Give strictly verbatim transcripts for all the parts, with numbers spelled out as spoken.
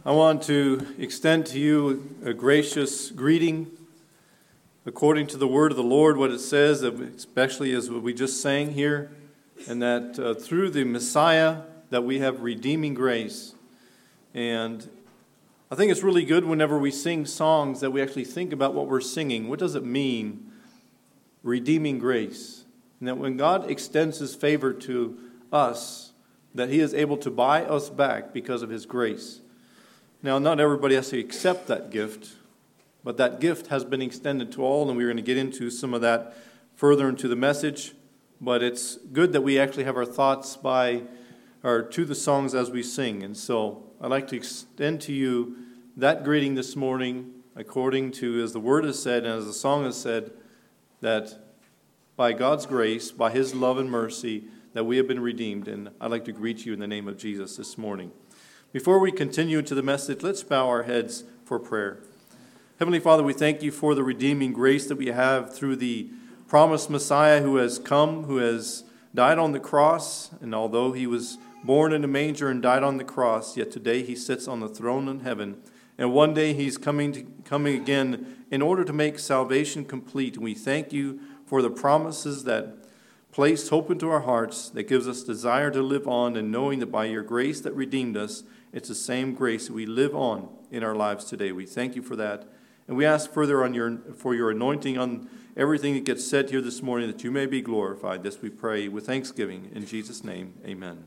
I want to extend to you a gracious greeting according to the word of the Lord, what it says, especially as what we just sang here, and that uh, through the Messiah that we have redeeming grace. And I think it's really good whenever we sing songs that we actually think about what we're singing. What does it mean, redeeming grace? And that when God extends His favor to us, that He is able to buy us back because of His grace. Now, not everybody has to accept that gift, but that gift has been extended to all, and we're going to get into some of that further into the message. But it's good that we actually have our thoughts by or to the songs as we sing. And so I'd like to extend to you that greeting this morning, according to as the word has said and as the song has said, that by God's grace, by His love and mercy, that we have been redeemed. And I'd like to greet you in the name of Jesus this morning. Before we continue into the message, let's bow our heads for prayer. Heavenly Father, we thank you for the redeeming grace that we have through the promised Messiah who has come, who has died on the cross. And although He was born in a manger and died on the cross, yet today He sits on the throne in heaven. And one day He's coming to, coming again in order to make salvation complete. And we thank you for the promises that place hope into our hearts, that gives us desire to live on, and knowing that by your grace that redeemed us, it's the same grace we live on in our lives today. We thank you for that. And we ask further on your for your anointing on everything that gets said here this morning, that you may be glorified. This we pray with thanksgiving. In Jesus' name, amen.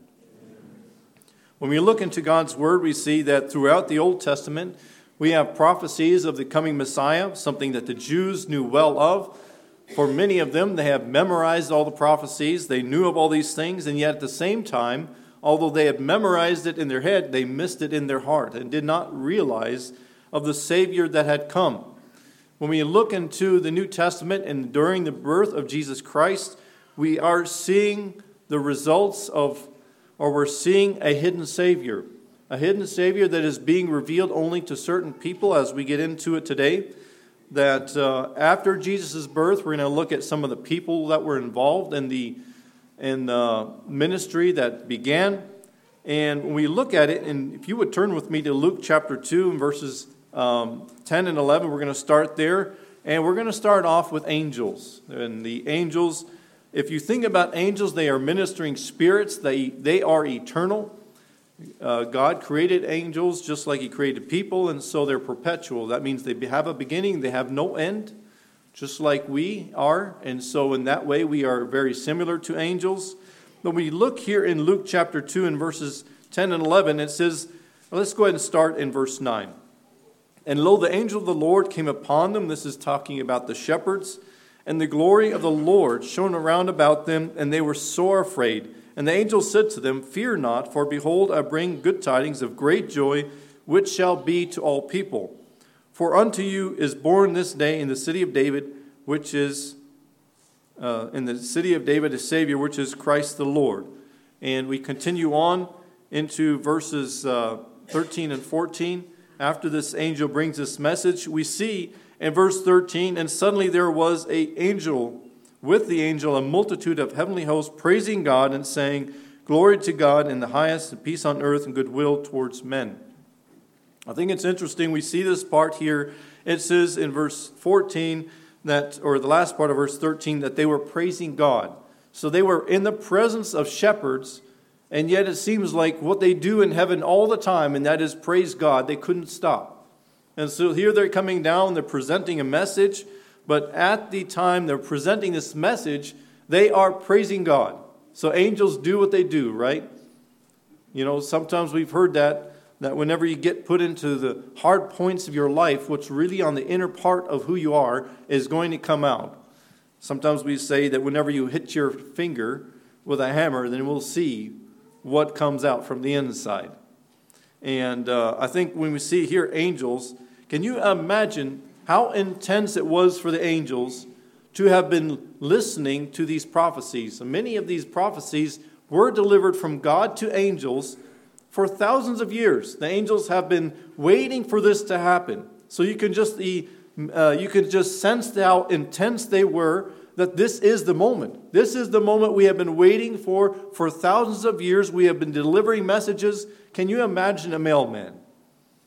When we look into God's Word, we see that throughout the Old Testament, we have prophecies of the coming Messiah, something that the Jews knew well of. For many of them, they have memorized all the prophecies. They knew of all these things, and yet at the same time, although they had memorized it in their head, they missed it in their heart and did not realize of the Savior that had come. When we look into the New Testament and during the birth of Jesus Christ, we are seeing the results of, or we're seeing a hidden Savior. A hidden Savior that is being revealed only to certain people as we get into it today. That uh, after Jesus' birth, we're going to look at some of the people that were involved in the in the ministry that began. And when we look at it, and if you would turn with me to Luke chapter two and verses um, ten and eleven, we're going to start there. And we're going to start off with angels. And the angels, if you think about angels, they are ministering spirits. They, they are eternal. Uh, God created angels just like He created people, and so they're perpetual. That means they have a beginning, they have no end, just like we are. And so in that way, we are very similar to angels. But when we look here in Luke chapter two and verses ten and eleven, it says, well, let's go ahead and start in verse nine. And lo, the angel of the Lord came upon them. This is talking about the shepherds. And the glory of the Lord shone around about them, and they were sore afraid. And the angel said to them, fear not, for behold, I bring good tidings of great joy, which shall be to all people. For unto you is born this day in the city of David, which is, uh, in the city of David, a Savior, which is Christ the Lord. And we continue on into verses uh, thirteen and fourteen. After this angel brings this message, we see in verse thirteen, and suddenly there was an angel with the angel, a multitude of heavenly hosts praising God and saying, glory to God in the highest, and peace on earth and goodwill towards men. I think it's interesting. We see this part here. It says in verse fourteen, that, or the last part of verse thirteen, that they were praising God. So they were in the presence of shepherds, and yet it seems like what they do in heaven all the time, and that is praise God. They couldn't stop. And so here they're coming down, they're presenting a message. But at the time they're presenting this message, they are praising God. So angels do what they do, right? You know, sometimes we've heard that, that whenever you get put into the hard points of your life, what's really on the inner part of who you are is going to come out. Sometimes we say that whenever you hit your finger with a hammer, then we'll see what comes out from the inside. And uh, I think when we see here angels, can you imagine how intense it was for the angels to have been listening to these prophecies? And many of these prophecies were delivered from God to angels for thousands of years. The angels have been waiting for this to happen. So you can just uh, you can just sense how intense they were, that this is the moment. This is the moment we have been waiting for for thousands of years. We have been delivering messages. Can you imagine a mailman?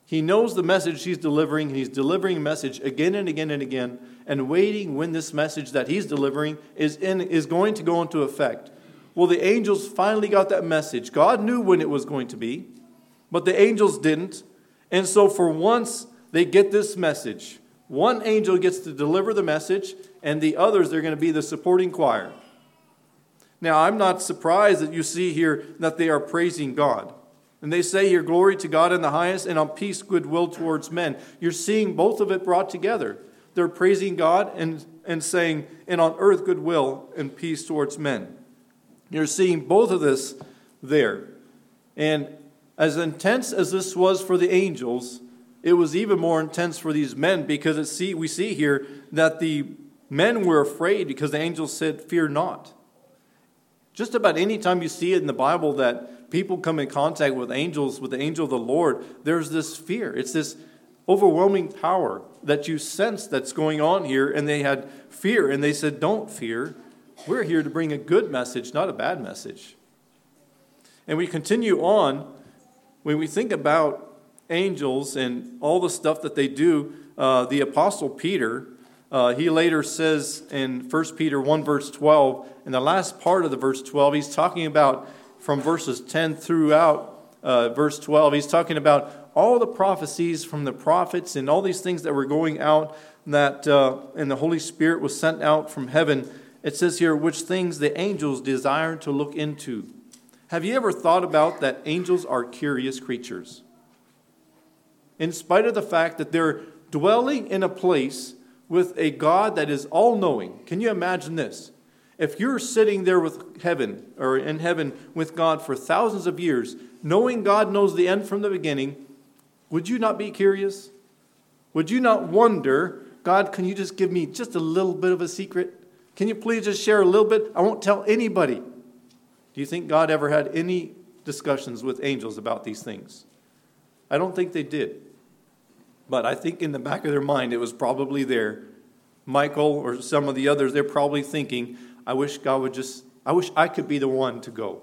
He knows the message he's delivering, and he's delivering a message again and again and again, and waiting when this message that he's delivering is in, is going to go into effect. Well, the angels finally got that message. God knew when it was going to be, but the angels didn't. And so for once, they get this message. One angel gets to deliver the message, and the others, they're going to be the supporting choir. Now, I'm not surprised that you see here that they are praising God. And they say here, glory to God in the highest, and on peace, goodwill towards men. You're seeing both of it brought together. They're praising God and, and saying, and on earth, goodwill and peace towards men. You're seeing both of this there. And as intense as this was for the angels, it was even more intense for these men, because it see, we see here that the men were afraid because the angels said, fear not. Just about any time you see it in the Bible that people come in contact with angels, with the angel of the Lord, there's this fear. It's this overwhelming power that you sense that's going on here. And they had fear, and they said, don't fear. We're here to bring a good message, not a bad message. And we continue on. When we think about angels and all the stuff that they do, uh, the Apostle Peter, uh, he later says in First Peter one, verse twelve, in the last part of the verse twelve, he's talking about from verses ten throughout uh, verse twelve, he's talking about all the prophecies from the prophets and all these things that were going out, that uh, and the Holy Spirit was sent out from heaven. It says here, which things the angels desire to look into. Have you ever thought about that angels are curious creatures? In spite of the fact that they're dwelling in a place with a God that is all-knowing. Can you imagine this? If you're sitting there with heaven, or in heaven with God for thousands of years, knowing God knows the end from the beginning, would you not be curious? Would you not wonder, God, can you just give me just a little bit of a secret? Can you please just share a little bit? I won't tell anybody. Do you think God ever had any discussions with angels about these things? I don't think they did. But I think in the back of their mind, it was probably there. Michael or some of the others, they're probably thinking, I wish God would just, I wish I could be the one to go.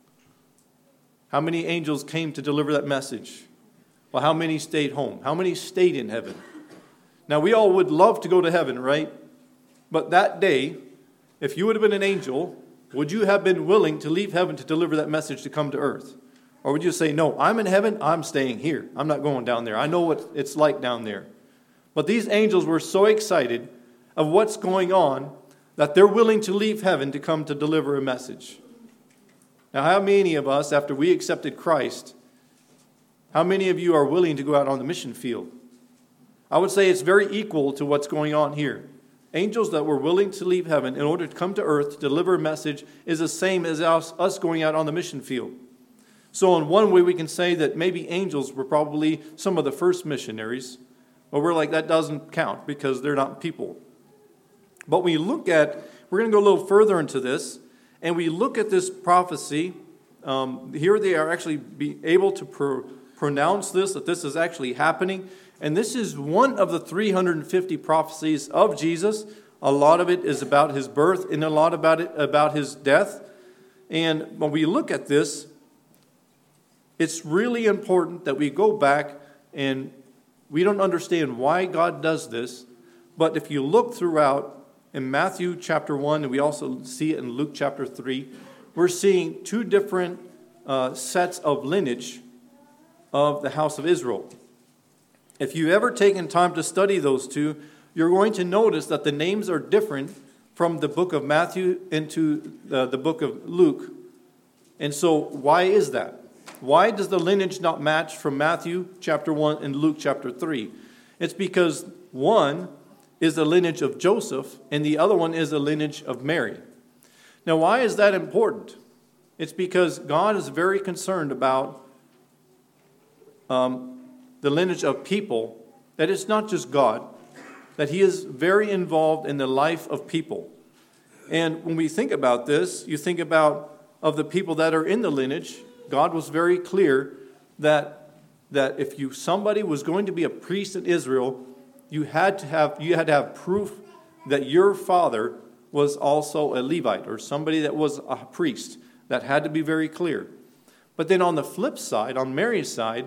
How many angels came to deliver that message? Well, how many stayed home? How many stayed in heaven? Now, we all would love to go to heaven, right? But that day, if you would have been an angel, would you have been willing to leave heaven to deliver that message to come to earth? Or would you say, no, I'm in heaven, I'm staying here. I'm not going down there. I know what it's like down there. But these angels were so excited of what's going on that they're willing to leave heaven to come to deliver a message. Now, how many of us, after we accepted Christ, how many of you are willing to go out on the mission field? I would say it's very equal to what's going on here. Angels that were willing to leave heaven in order to come to earth to deliver a message is the same as us, us going out on the mission field. So in one way we can say that maybe angels were probably some of the first missionaries. But we're like, that doesn't count because they're not people. But when you look at, we're going to go a little further into this, and we look at this prophecy. Um, here they are actually be able to pro- pronounce this, that this is actually happening. And this is one of the three hundred fifty prophecies of Jesus. A lot of it is about his birth and a lot about it about his death. And when we look at this, it's really important that we go back, and we don't understand why God does this. But if you look throughout in Matthew chapter one, and we also see it in Luke chapter three, we're seeing two different uh, sets of lineage of the house of Israel. If you've ever taken time to study those two, you're going to notice that the names are different from the book of Matthew into the, the book of Luke. And so why is that? Why does the lineage not match from Matthew chapter one and Luke chapter three? It's because one is the lineage of Joseph and the other one is the lineage of Mary. Now, why is that important? It's because God is very concerned about um, the lineage of people, that it's not just God, that he is very involved in the life of people. And when we think about this, you think about of the people that are in the lineage, God was very clear that that if you somebody was going to be a priest in Israel, you had to have you had to have proof that your father was also a Levite or somebody that was a priest. That had to be very clear. But then on the flip side, on Mary's side,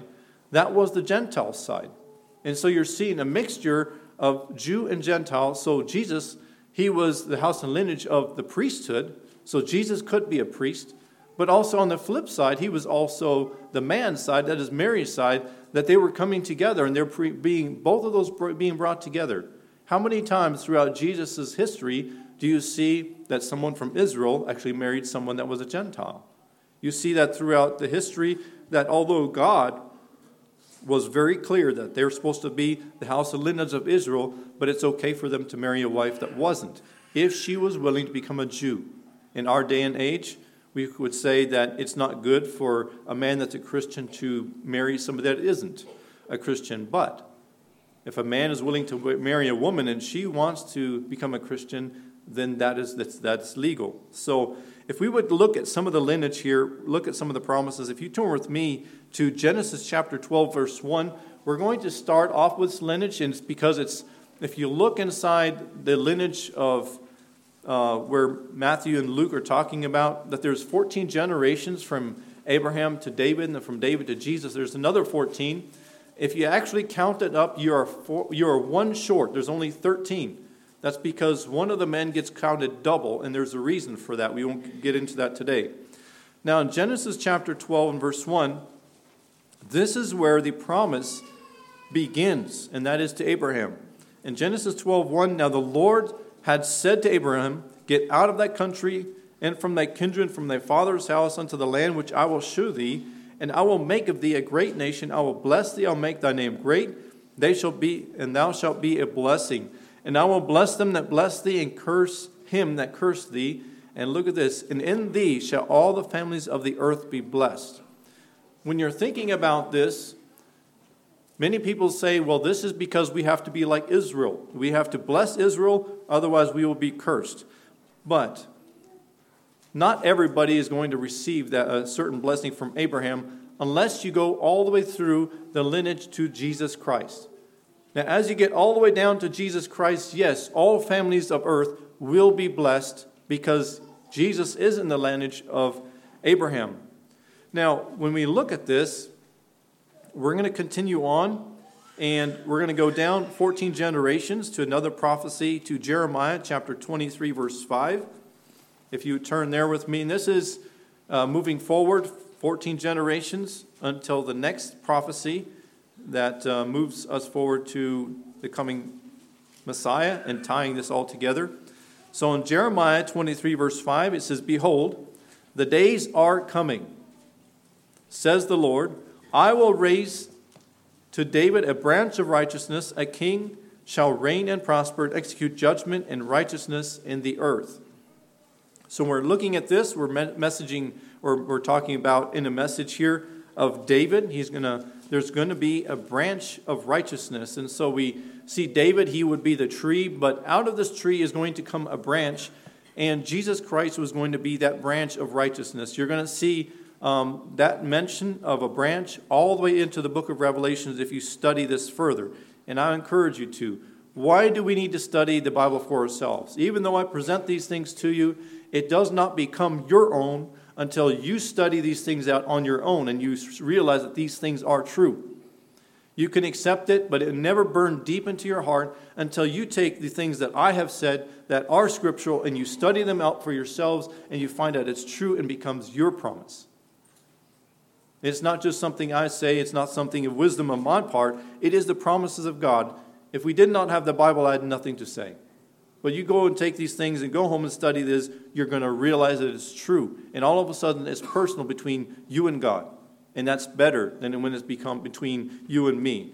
That was the Gentile side. And so you're seeing a mixture of Jew and Gentile. So Jesus, he was the house and lineage of the priesthood. So Jesus could be a priest. But also on the flip side, he was also the man's side, that is Mary's side, that they were coming together, and they're pre- being both of those being brought together. How many times throughout Jesus' history do you see that someone from Israel actually married someone that was a Gentile? You see that throughout the history, that although God was very clear that they're supposed to be the house and lineage of Israel, but it's okay for them to marry a wife that wasn't, if she was willing to become a Jew. In our day and age, we would say that it's not good for a man that's a Christian to marry somebody that isn't a Christian. But if a man is willing to marry a woman and she wants to become a Christian, then that is that's, that's legal. So if we would look at some of the lineage here, look at some of the promises. If you turn with me to Genesis chapter twelve, verse one, we're going to start off with lineage, and it's because it's, if you look inside the lineage of Uh, where Matthew and Luke are talking about, that there's fourteen generations from Abraham to David, and from David to Jesus, there's another fourteen. If you actually count it up, you are four, you are one short. There's only thirteen. That's because one of the men gets counted double, and there's a reason for that. We won't get into that today. Now, in Genesis chapter twelve and verse one, this is where the promise begins, and that is to Abraham. In Genesis twelve one, now the Lord had said to Abraham, get out of that country and from thy kindred, from thy father's house, unto the land which I will shew thee, and I will make of thee a great nation. I will bless thee, I'll make thy name great. They shall be, and thou shalt be a blessing. And I will bless them that bless thee, and curse him that curse thee. And look at this, and in thee shall all the families of the earth be blessed. When you're thinking about this, many people say, well, this is because we have to be like Israel. We have to bless Israel, otherwise we will be cursed. But not everybody is going to receive that a certain blessing from Abraham unless you go all the way through the lineage to Jesus Christ. Now, as you get all the way down to Jesus Christ, yes, all families of earth will be blessed because Jesus is in the lineage of Abraham. Now, when we look at this, we're going to continue on, and we're going to go down fourteen generations to another prophecy, to Jeremiah chapter twenty-three, verse five. If you turn there with me, and this is uh, moving forward fourteen generations until the next prophecy that uh, moves us forward to the coming Messiah and tying this all together. So in Jeremiah twenty-three, verse five, it says, behold, the days are coming, says the Lord, I will raise to David a branch of righteousness, a king shall reign and prosper, and execute judgment and righteousness in the earth. So when we're looking at this, we're messaging, or we're talking about in a message here of David. He's gonna, there's going to be a branch of righteousness. And so we see David, he would be the tree, but out of this tree is going to come a branch, and Jesus Christ was going to be that branch of righteousness. You're going to see Um, that mention of a branch all the way into the book of Revelations if you study this further. And I encourage you to. Why do we need to study the Bible for ourselves? Even though I present these things to you, it does not become your own until you study these things out on your own and you realize that these things are true. You can accept it, but it never burn deep into your heart until you take the things that I have said that are scriptural and you study them out for yourselves and you find out it's true and becomes your promise. It's not just something I say. It's not something of wisdom on my part. It is the promises of God. If we did not have the Bible, I had nothing to say. But you go and take these things and go home and study this, you're going to realize that it's true. And all of a sudden, it's personal between you and God. And that's better than when it's become between you and me.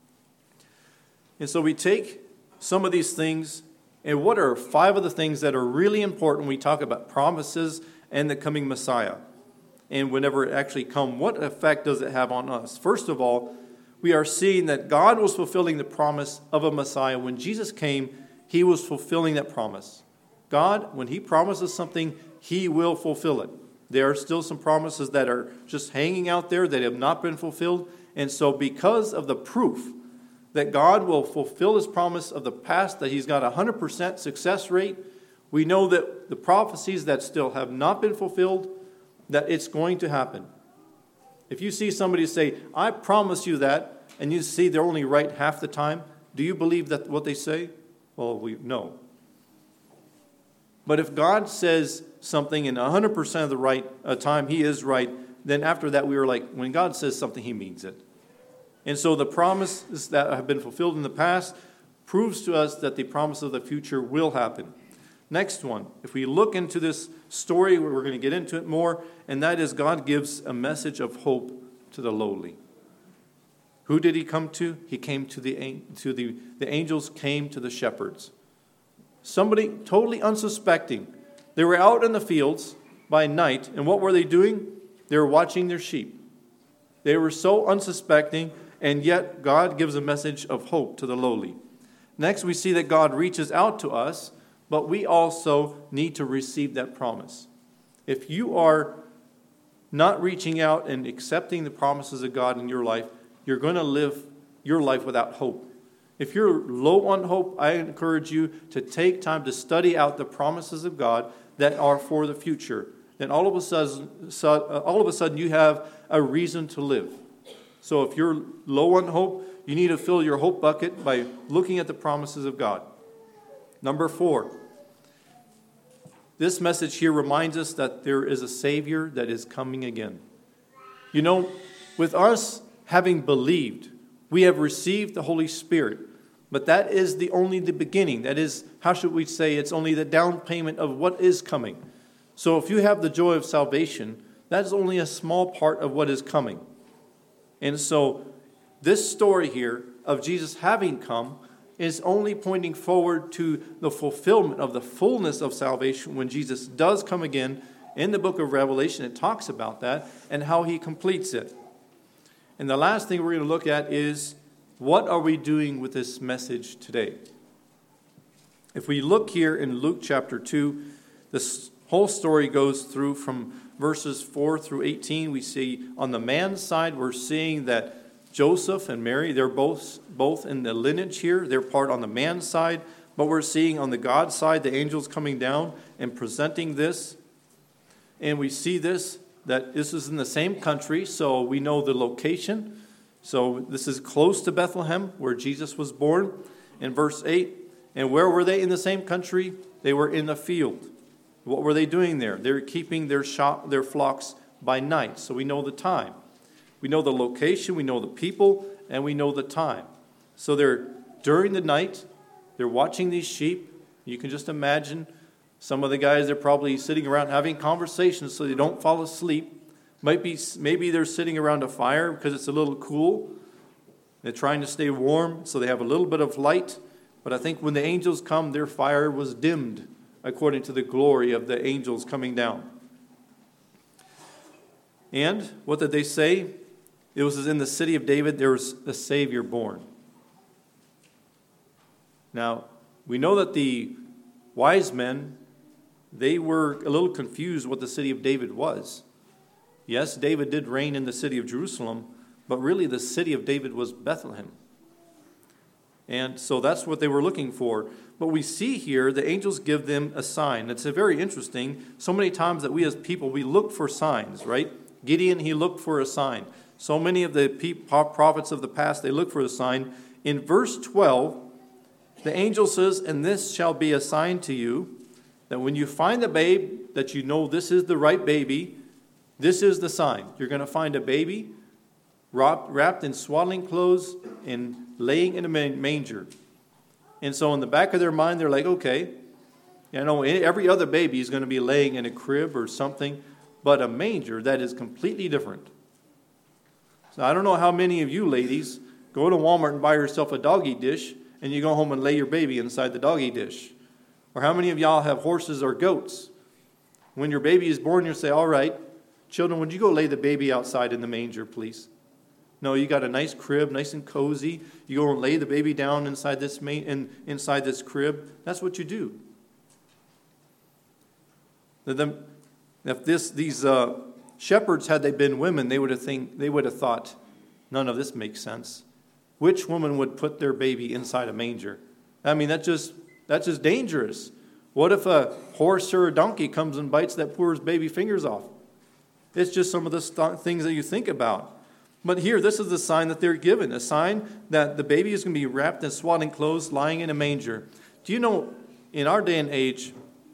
And so we take some of these things, and what are five of the things that are really important when we talk about promises and the coming Messiah? And whenever it actually comes, what effect does it have on us? First of all, we are seeing that God was fulfilling the promise of a Messiah. When Jesus came, he was fulfilling that promise. God, when he promises something, he will fulfill it. There are still some promises that are just hanging out there that have not been fulfilled. And so because of the proof that God will fulfill his promise of the past, that he's got a one hundred percent success rate, we know that the prophecies that still have not been fulfilled, that it's going to happen. If you see somebody say, I promise you that, and you see they're only right half the time, do you believe that what they say? Well, we no. But if God says something in one hundred percent of the right uh, time, he is right, then after that we are like, when God says something, he means it. And so the promises that have been fulfilled in the past proves to us that the promise of the future will happen. Next one, if we look into this story, we're going to get into it more, and that is God gives a message of hope to the lowly. Who did he come to? He came to the, to the, the angels came to the shepherds. Somebody totally unsuspecting. They were out in the fields by night, and what were they doing? They were watching their sheep. They were so unsuspecting, and yet God gives a message of hope to the lowly. Next, we see that God reaches out to us, but we also need to receive that promise. If you are not reaching out and accepting the promises of God in your life, you're going to live your life without hope. If you're low on hope, I encourage you to take time to study out the promises of God that are for the future. Then all of a sudden, all of a sudden you have a reason to live. So if you're low on hope, you need to fill your hope bucket by looking at the promises of God. Number four, this message here reminds us that there is a Savior that is coming again. You know, with us having believed, we have received the Holy Spirit, but that is the only the beginning. That is, how should we say, it's only the down payment of what is coming. So if you have the joy of salvation, that is only a small part of what is coming. And so this story here of Jesus having come is only pointing forward to the fulfillment of the fullness of salvation when Jesus does come again. In the book of Revelation, it talks about that and how he completes it. And the last thing we're going to look at is, what are we doing with this message today? If we look here in Luke chapter two, this whole story goes through from verses four through eighteen. We see on the man's side, we're seeing that Joseph and Mary, they're both, both in the lineage here. They're part on the man's side. But we're seeing on the God side, the angels coming down and presenting this. And we see this, that this is in the same country, so we know the location. So this is close to Bethlehem, where Jesus was born. In verse eight, and where were they in the same country? They were in the field. What were they doing there? They were keeping their shop, their flocks by night, so we know the time. We know the location, we know the people, and we know the time. So they're during the night, they're watching these sheep. You can just imagine some of the guys, they're probably sitting around having conversations so they don't fall asleep. Might be, maybe they're sitting around a fire because it's a little cool. They're trying to stay warm, so they have a little bit of light. But I think when the angels come, their fire was dimmed according to the glory of the angels coming down. And what did they say? It was in the city of David, there was a Savior born. Now, we know that the wise men, they were a little confused what the city of David was. Yes, David did reign in the city of Jerusalem, but really the city of David was Bethlehem. And so that's what they were looking for. But we see here the angels give them a sign. It's a very interesting. So many times that we as people, we look for signs, right? Gideon, he looked for a sign. So many of the prophets of the past, they look for a sign. In verse twelve, the angel says, and this shall be a sign to you, that when you find the babe, that you know this is the right baby, this is the sign. You're going to find a baby wrapped in swaddling clothes and laying in a manger. And so in the back of their mind, they're like, okay, you know, every other baby is going to be laying in a crib or something, but a manger, that is completely different. So I don't know how many of you ladies go to Walmart and buy yourself a doggy dish and you go home and lay your baby inside the doggy dish. Or how many of y'all have horses or goats? When your baby is born, you say, all right, children, would you go lay the baby outside in the manger, please? No, you got a nice crib, nice and cozy. You go and lay the baby down inside this ma- in, inside this crib. That's what you do. The, if this these uh, shepherds, had they been women, they would have think they would have thought, none of this makes sense. Which woman would put their baby inside a manger? I mean, that's just that's just dangerous. What if a horse or a donkey comes and bites that poor baby fingers off? It's just some of the st- things that you think about. But here, this is the sign that they're given, a sign that the baby is going to be wrapped in swaddling clothes, lying in a manger. Do you know, in our day and age,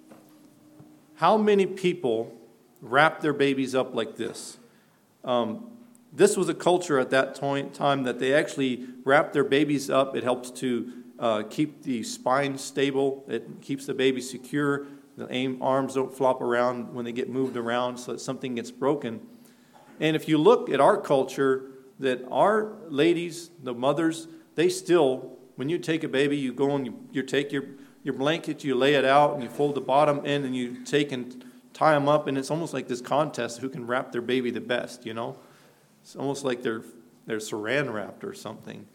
how many people wrap their babies up like this? Um, this was a culture at that time that they actually wrapped their babies up. It helps to uh, keep the spine stable. It keeps the baby secure. The aim, arms don't flop around when they get moved around so that something gets broken. And if you look at our culture, that our ladies, the mothers, they still, when you take a baby, you go and you, you take your, your blanket, you lay it out, and you fold the bottom in, and you take and tie them up, and it's almost like this contest who can wrap their baby the best, you know? It's almost like they're, they're saran wrapped or something.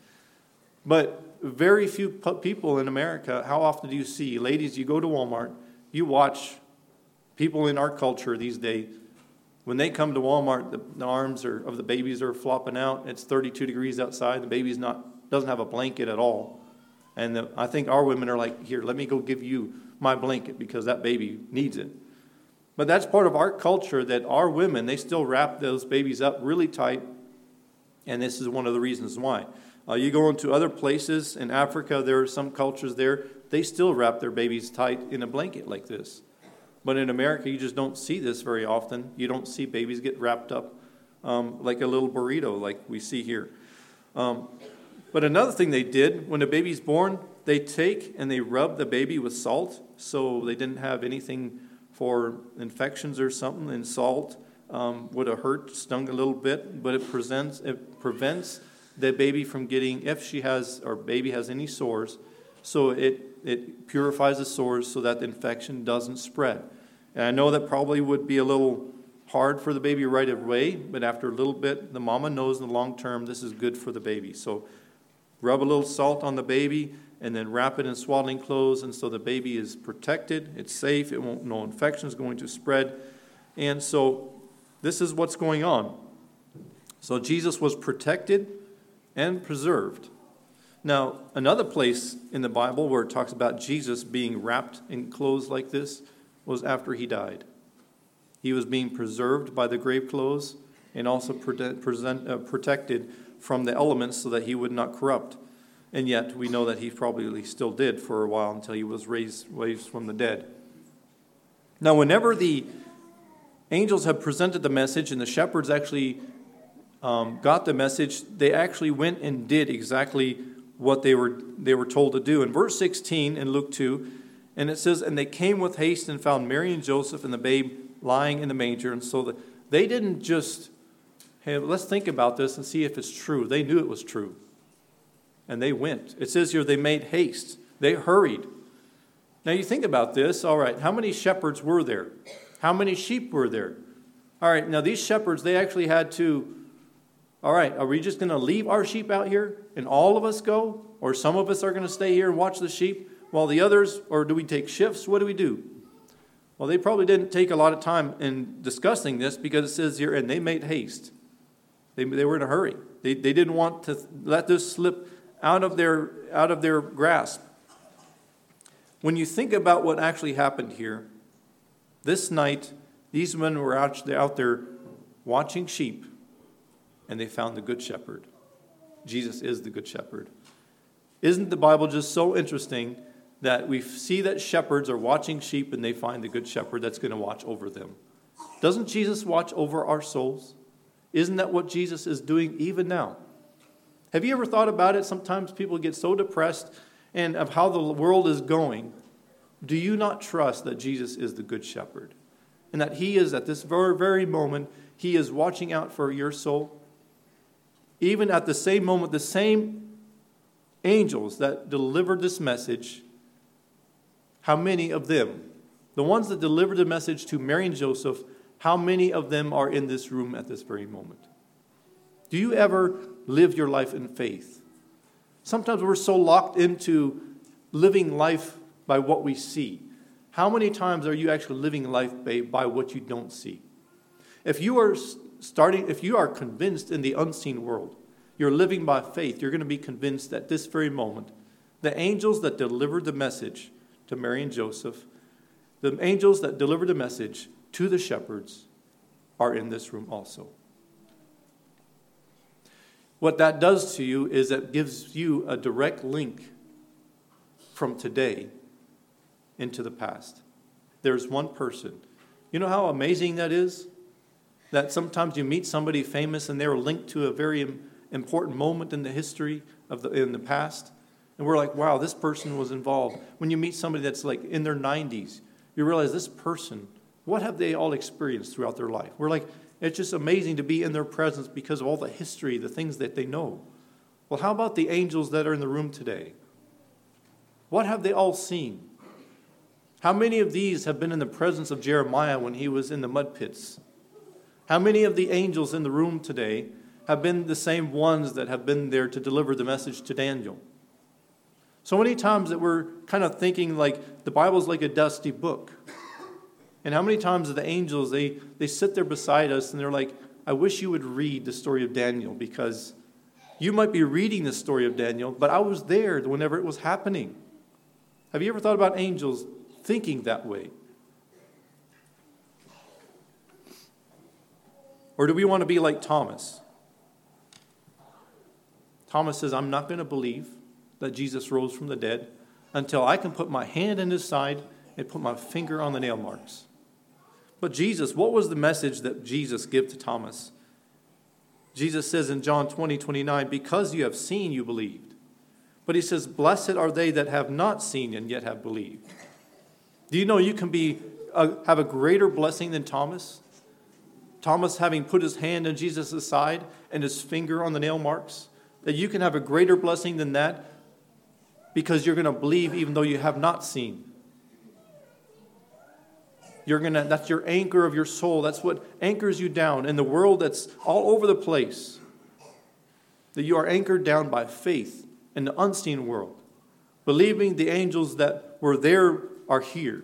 But very few people in America, how often do you see, ladies, you go to Walmart, you watch people in our culture these days, when they come to Walmart, the, the arms are, of the babies are flopping out. It's thirty-two degrees outside. The baby's not doesn't have a blanket at all. And the, I think our women are like, here, let me go give you my blanket because that baby needs it. But that's part of our culture that our women, they still wrap those babies up really tight. And this is one of the reasons why. Uh, you go into other places in Africa, there are some cultures there, they still wrap their babies tight in a blanket like this. But in America, you just don't see this very often. You don't see babies get wrapped up um, like a little burrito like we see here. Um, but another thing they did, when a baby's born, they take and they rub the baby with salt so they didn't have anything for infections or something. And salt um, would have hurt, stung a little bit, but it, presents, it prevents the baby from getting, if she has, or baby has any sores, so it It purifies the sores so that the infection doesn't spread. And I know that probably would be a little hard for the baby right away, but after a little bit, the mama knows in the long term this is good for the baby. So rub a little salt on the baby and then wrap it in swaddling clothes, and so the baby is protected, it's safe, it won't, no infection is going to spread. And so this is what's going on. So Jesus was protected and preserved. Now, another place in the Bible where it talks about Jesus being wrapped in clothes like this was after he died. He was being preserved by the grave clothes and also present, uh, protected from the elements so that he would not corrupt. And yet, we know that he probably still did for a while until he was raised, raised from the dead. Now, whenever the angels have presented the message and the shepherds actually um, got the message, they actually went and did exactly what they were they were told to do. In verse sixteen in Luke two, and it says, and they came with haste and found Mary and Joseph and the babe lying in the manger. And so the, they didn't just, hey, let's think about this and see if it's true. They knew it was true. And they went. It says here they made haste. They hurried. Now you think about this. All right, how many shepherds were there? How many sheep were there? All right, now these shepherds, they actually had to, all right, are we just going to leave our sheep out here and all of us go? Or some of us are going to stay here and watch the sheep while the others, or do we take shifts? What do we do? Well, they probably didn't take a lot of time in discussing this because it says here, and they made haste. They, they were in a hurry. They, they didn't want to let this slip out of their, out of their grasp. When you think about what actually happened here, this night, these men were out, out there watching sheep, and they found the Good Shepherd. Jesus is the Good Shepherd. Isn't the Bible just so interesting that we see that shepherds are watching sheep and they find the Good Shepherd that's going to watch over them? Doesn't Jesus watch over our souls? Isn't that what Jesus is doing even now? Have you ever thought about it? Sometimes people get so depressed and of how the world is going. Do you not trust that Jesus is the Good Shepherd? And that he is at this very, very moment, he is watching out for your soul? Even at the same moment, the same angels that delivered this message, how many of them, the ones that delivered the message to Mary and Joseph, how many of them are in this room at this very moment? Do you ever live your life in faith? Sometimes we're so locked into living life by what we see. How many times are you actually living life by, by what you don't see? If you are starting, if you are convinced in the unseen world, you're living by faith, you're going to be convinced at this very moment, the angels that delivered the message to Mary and Joseph, the angels that delivered the message to the shepherds are in this room also. What that does to you is it gives you a direct link from today into the past. There's one person. You know how amazing that is? That sometimes you meet somebody famous and they're linked to a very important moment in the history of the in the past. And we're like, wow, this person was involved. When you meet somebody that's like in their nineties, you realize this person, what have they all experienced throughout their life? We're like, it's just amazing to be in their presence because of all the history, the things that they know. Well, how about the angels that are in the room today? What have they all seen? How many of these have been in the presence of Jeremiah when he was in the mud pits? How many of the angels in the room today have been the same ones that have been there to deliver the message to Daniel? So many times that we're kind of thinking like the Bible's like a dusty book. And how many times are the angels, they, they sit there beside us and they're like, I wish you would read the story of Daniel, because you might be reading the story of Daniel, but I was there whenever it was happening. Have you ever thought about angels thinking that way? Or do we want to be like Thomas? Thomas says, I'm not going to believe that Jesus rose from the dead until I can put my hand in his side and put my finger on the nail marks. But Jesus, what was the message that Jesus gave to Thomas? Jesus says in John twenty, twenty-nine, because you have seen, you believed. But he says, blessed are they that have not seen and yet have believed. Do you know you can be uh, have a greater blessing than Thomas? Thomas having put his hand in Jesus' side and his finger on the nail marks. That you can have a greater blessing than that because you're going to believe even though you have not seen. You're gonna, that's your anchor of your soul. That's what anchors you down in the world that's all over the place. That you are anchored down by faith in the unseen world. Believing the angels that were there are here.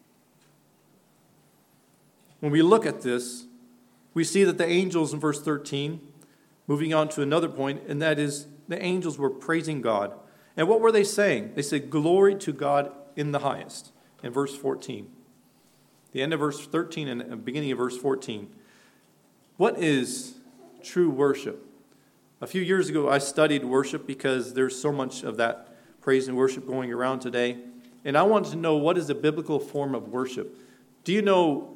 When we look at this, we see that the angels in verse thirteen, moving on to another point, and that is the angels were praising God. And what were they saying? They said, glory to God in the highest, in verse fourteen. The end of verse thirteen and the beginning of verse fourteen. What is true worship? A few years ago, I studied worship because there's so much of that praise and worship going around today. And I wanted to know, what is the biblical form of worship? Do you know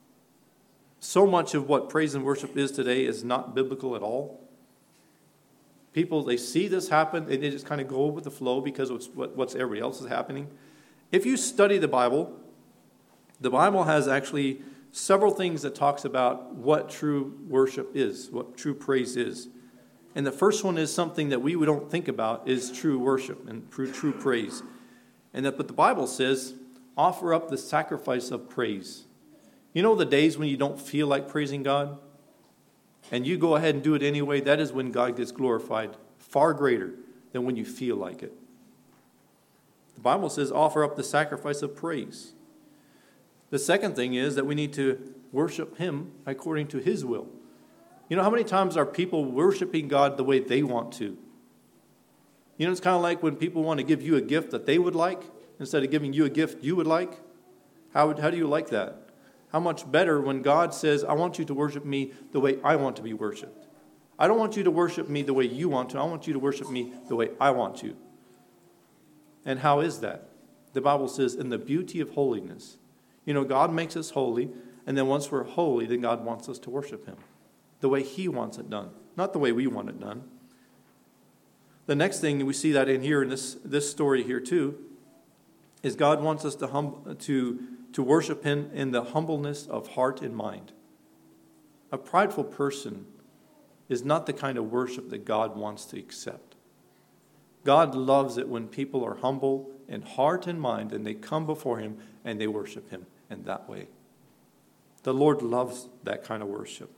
so much of what praise and worship is today is not biblical at all? People, they see this happen, and they just kind of go with the flow because of what's everybody else is happening. If you study the Bible, the Bible has actually several things that talks about what true worship is, what true praise is. And the first one is something that we don't think about is true worship and true, true praise. And that, but the Bible says, offer up the sacrifice of praise. You know the days when you don't feel like praising God? And you go ahead and do it anyway, that is when God gets glorified far greater than when you feel like it. The Bible says, offer up the sacrifice of praise. The second thing is that we need to worship him according to his will. You know, how many times are people worshiping God the way they want to? You know, it's kind of like when people want to give you a gift that they would like, instead of giving you a gift you would like. How, would, how do you like that? How much better when God says, I want you to worship me the way I want to be worshipped. I don't want you to worship me the way you want to. I want you to worship me the way I want to. And how is that? The Bible says, in the beauty of holiness. You know, God makes us holy, and then once we're holy, then God wants us to worship him the way he wants it done, not the way we want it done. The next thing we see that in here in this, this story here too is God wants us to hum, to to worship him in the humbleness of heart and mind. A prideful person is not the kind of worship that God wants to accept. God loves it when people are humble in heart and mind and they come before him and they worship him in that way. The Lord loves that kind of worship.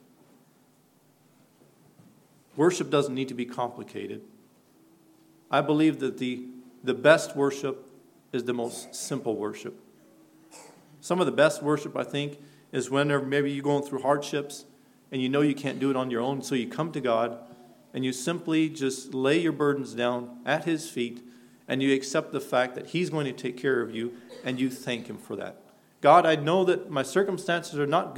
Worship doesn't need to be complicated. I believe that the, the best worship is the most simple worship. Some of the best worship, I think, is whenever maybe you're going through hardships and you know you can't do it on your own, so you come to God and you simply just lay your burdens down at his feet and you accept the fact that he's going to take care of you and you thank him for that. God, I know that my circumstances are not good,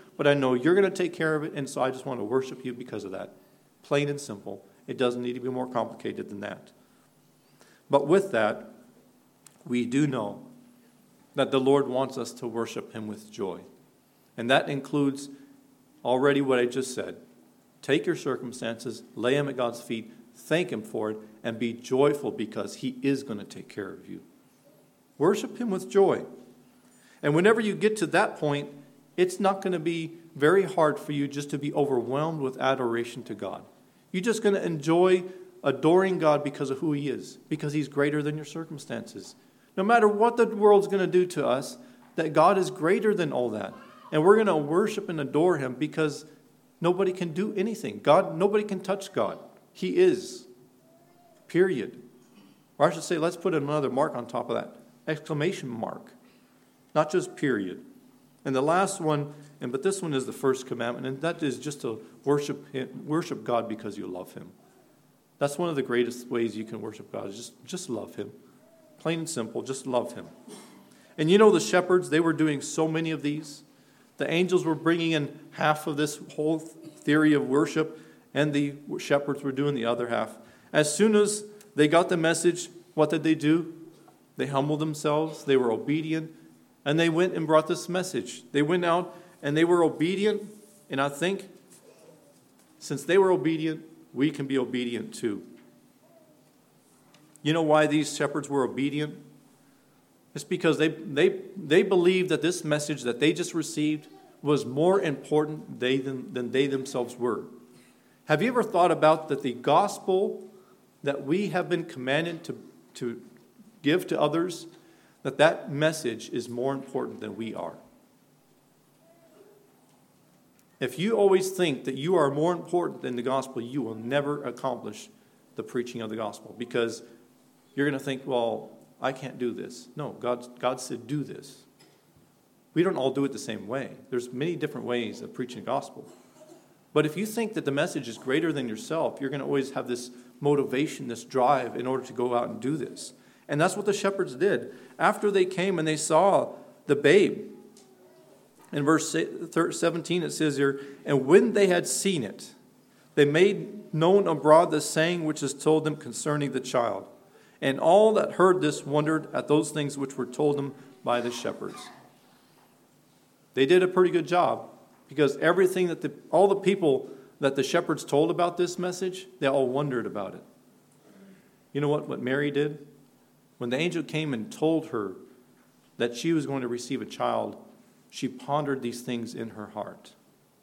but I know you're going to take care of it, and so I just want to worship you because of that. Plain and simple. It doesn't need to be more complicated than that. But with that, we do know that the Lord wants us to worship him with joy. And that includes already what I just said. Take your circumstances, lay them at God's feet, thank him for it, and be joyful because he is going to take care of you. Worship him with joy. And whenever you get to that point, it's not going to be very hard for you just to be overwhelmed with adoration to God. You're just going to enjoy adoring God because of who he is, because he's greater than your circumstances. No matter what the world's going to do to us, that God is greater than all that. And we're going to worship and adore him because nobody can do anything. God, nobody can touch God. He is. Period. Or I should say, let's put another mark on top of that. Exclamation mark. Not just period. And the last one, and but this one is the first commandment, and that is just to worship him, worship God because you love him. That's one of the greatest ways you can worship God, is just, just love him. Plain and simple, just love him. And you know the shepherds, they were doing so many of these. The angels were bringing in half of this whole theory of worship, and the shepherds were doing the other half. As soon as they got the message, what did they do? They humbled themselves, they were obedient, and they went and brought this message. They went out and they were obedient, and I think since they were obedient, we can be obedient too. You know why these shepherds were obedient? It's because they, they, they believed that this message that they just received was more important they than, than they themselves were. Have you ever thought about that the gospel that we have been commanded to, to give to others, that that message is more important than we are? If you always think that you are more important than the gospel, you will never accomplish the preaching of the gospel, because you're going to think, well, I can't do this. No, God, God said do this. We don't all do it the same way. There's many different ways of preaching the gospel. But if you think that the message is greater than yourself, you're going to always have this motivation, this drive in order to go out and do this. And that's what the shepherds did. After they came and they saw the babe, in verse seventeen it says here, and when they had seen it, they made known abroad the saying which is told them concerning the child. And all that heard this wondered at those things which were told them by the shepherds. They did a pretty good job, because everything that the, all the people that the shepherds told about this message, they all wondered about it. You know what, what Mary did? When the angel came and told her that she was going to receive a child, she pondered these things in her heart.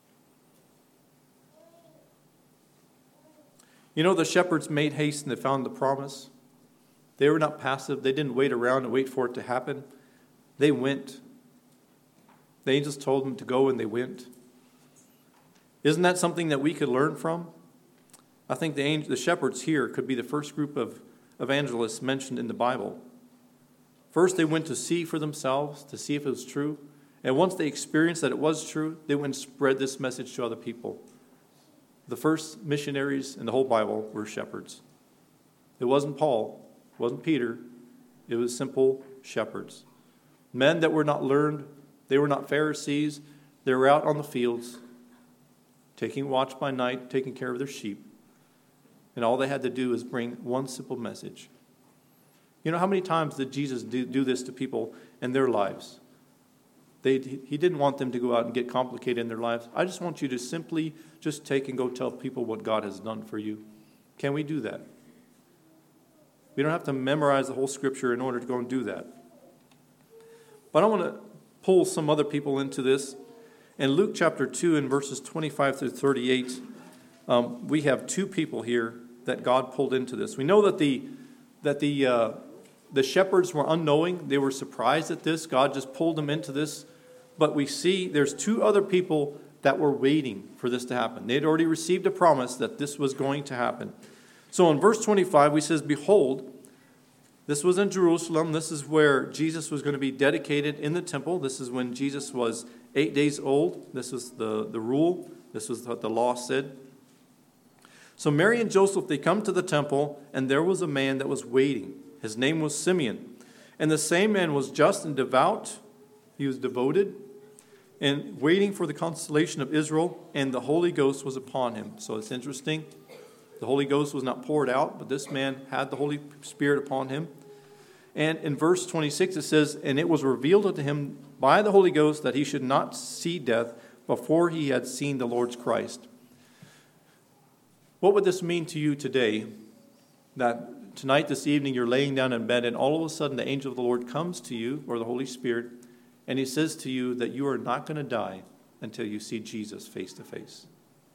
You know, the shepherds made haste and they found the promise. They were not passive. They didn't wait around and wait for it to happen. They went. The angels told them to go, and they went. Isn't that something that we could learn from? I think the angel, the shepherds here could be the first group of evangelists mentioned in the Bible. First, they went to see for themselves, to see if it was true. And once they experienced that it was true, they went and spread this message to other people. The first missionaries in the whole Bible were shepherds. It wasn't Paul. It wasn't Peter. It was simple shepherds. Men that were not learned. They were not Pharisees. They were out on the fields, taking watch by night, taking care of their sheep. And all they had to do is bring one simple message. You know, how many times did Jesus do, do this to people in their lives? They, he didn't want them to go out and get complicated in their lives. I just want you to simply just take and go tell people what God has done for you. Can we do that? We don't have to memorize the whole scripture in order to go and do that. But I want to pull some other people into this. In Luke chapter two, in verses twenty-five through thirty-eight, um, we have two people here that God pulled into this. We know that the that the uh, the shepherds were unknowing. They were surprised at this. God just pulled them into this. But we see there's two other people that were waiting for this to happen. They had already received a promise that this was going to happen. So in verse twenty-five, we says, behold, this was in Jerusalem. This is where Jesus was going to be dedicated in the temple. This is when Jesus was eight days old. This was the, the rule. This was what the law said. So Mary and Joseph, they come to the temple, and there was a man that was waiting. His name was Simeon. And the same man was just and devout. He was devoted. and waiting for the consolation of Israel, and the Holy Ghost was upon him. So it's interesting. The Holy Ghost was not poured out, but this man had the Holy Spirit upon him. And in verse twenty-six it says, and it was revealed unto him by the Holy Ghost that he should not see death before he had seen the Lord's Christ. What would this mean to you today? That tonight, this evening, you're laying down in bed and all of a sudden the angel of the Lord comes to you, or the Holy Spirit, and he says to you that you are not going to die until you see Jesus face to face.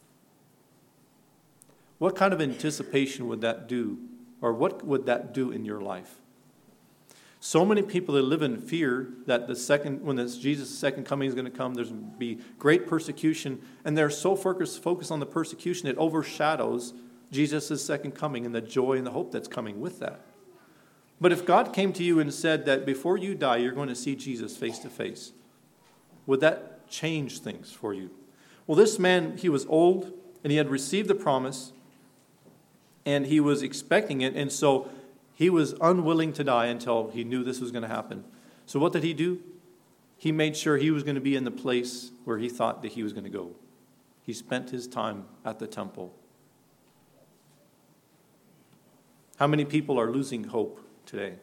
What kind of anticipation would that do? Or what would that do in your life? So many people that live in fear that the second, when this Jesus' second coming is going to come, there's going to be great persecution, and they're so focused, focused on the persecution, it overshadows Jesus' second coming and the joy and the hope that's coming with that. But if God came to you and said that before you die, you're going to see Jesus face to face, would that change things for you? Well, this man, he was old, and he had received the promise, and he was expecting it, and so he was unwilling to die until he knew this was going to happen. So what did he do? He made sure he was going to be in the place where he thought that he was going to go. He spent his time at the temple. How many people are losing hope today?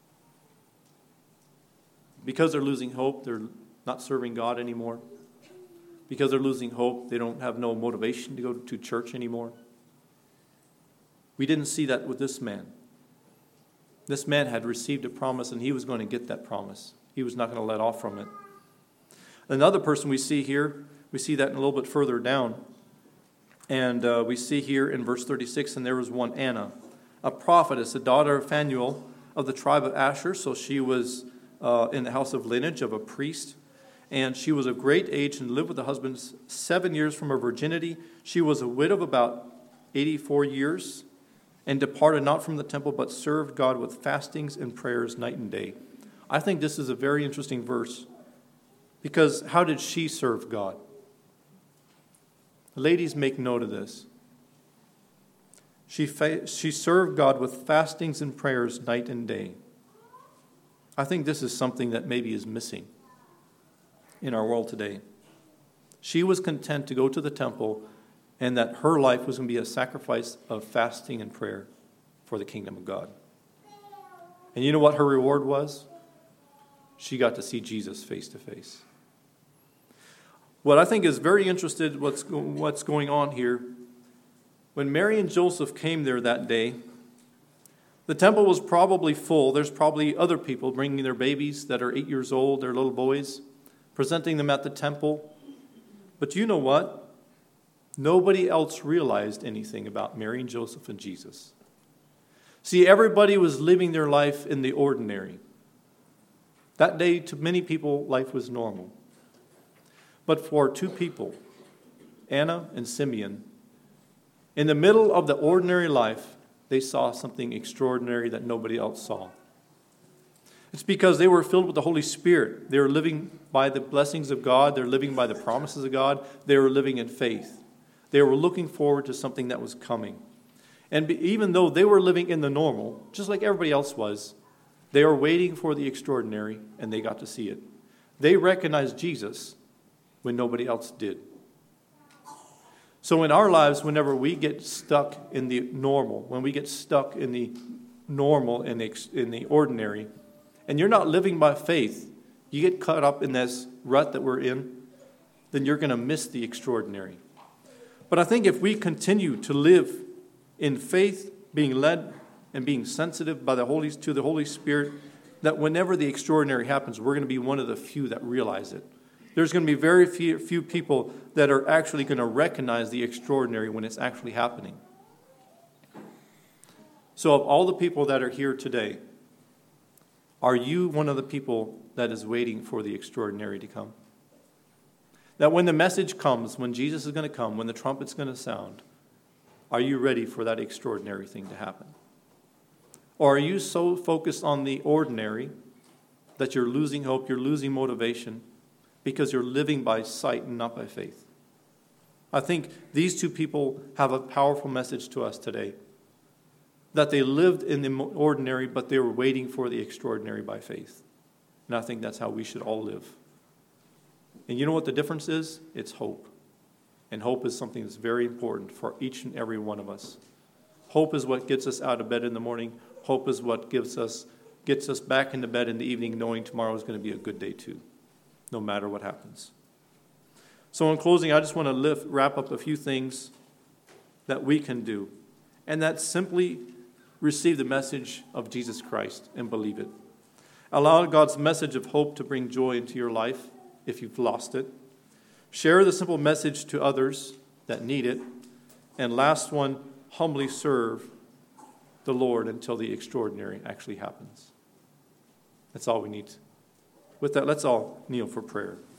Because they're losing hope, they're not serving God anymore. Because they're losing hope, they don't have no motivation to go to church anymore. We didn't see that with this man. This man had received a promise, and he was going to get that promise. He was not going to let off from it. Another person we see here, we see that a little bit further down. And uh, we see here in verse thirty-six, and there was one Anna, a prophetess, a daughter of Phanuel of the tribe of Asher. So she was uh, in the house of lineage of a priest. And she was of great age and lived with the husband seven years from her virginity. She was a widow of about eighty-four years. And departed not from the temple, but served God with fastings and prayers night and day. I think this is a very interesting verse. Because how did she serve God? Ladies, make note of this. She, fa- she served God with fastings and prayers night and day. I think this is something that maybe is missing in our world today. She was content to go to the temple, and that her life was going to be a sacrifice of fasting and prayer for the kingdom of God. And you know what her reward was? She got to see Jesus face to face. What I think is very interesting, what's, what's going on here, when Mary and Joseph came there that day, the temple was probably full. There's probably other people bringing their babies that are eight years old, their little boys, presenting them at the temple. But you know what? Nobody else realized anything about Mary and Joseph and Jesus. See, everybody was living their life in the ordinary. That day, to many people, life was normal. But for two people, Anna and Simeon, in the middle of the ordinary life, they saw something extraordinary that nobody else saw. It's because they were filled with the Holy Spirit. They were living by the blessings of God. They're living by the promises of God. They were living in faith. They were looking forward to something that was coming. And be, even though they were living in the normal, just like everybody else was, they were waiting for the extraordinary, and they got to see it. They recognized Jesus when nobody else did. So in our lives, whenever we get stuck in the normal, when we get stuck in the normal and in the ordinary, and you're not living by faith, you get caught up in this rut that we're in, then you're going to miss the extraordinary. But I think if we continue to live in faith, being led and being sensitive by the Holy to the Holy Spirit, that whenever the extraordinary happens, we're going to be one of the few that realize it. There's going to be very few, few people that are actually going to recognize the extraordinary when it's actually happening. So of all the people that are here today, are you one of the people that is waiting for the extraordinary to come? That when the message comes, when Jesus is going to come, when the trumpet's going to sound, are you ready for that extraordinary thing to happen? Or are you so focused on the ordinary that you're losing hope, you're losing motivation, because you're living by sight and not by faith? I think these two people have a powerful message to us today. That they lived in the ordinary, but they were waiting for the extraordinary by faith. And I think that's how we should all live. And you know what the difference is? It's hope. And hope is something that's very important for each and every one of us. Hope is what gets us out of bed in the morning. Hope is what gives us gets us back into bed in the evening knowing tomorrow is going to be a good day too, no matter what happens. So in closing, I just want to lift, wrap up a few things that we can do. And that's simply receive the message of Jesus Christ and believe it. Allow God's message of hope to bring joy into your life if you've lost it. Share the simple message to others that need it. And last one, humbly serve the Lord until the extraordinary actually happens. That's all we need. With that, let's all kneel for prayer.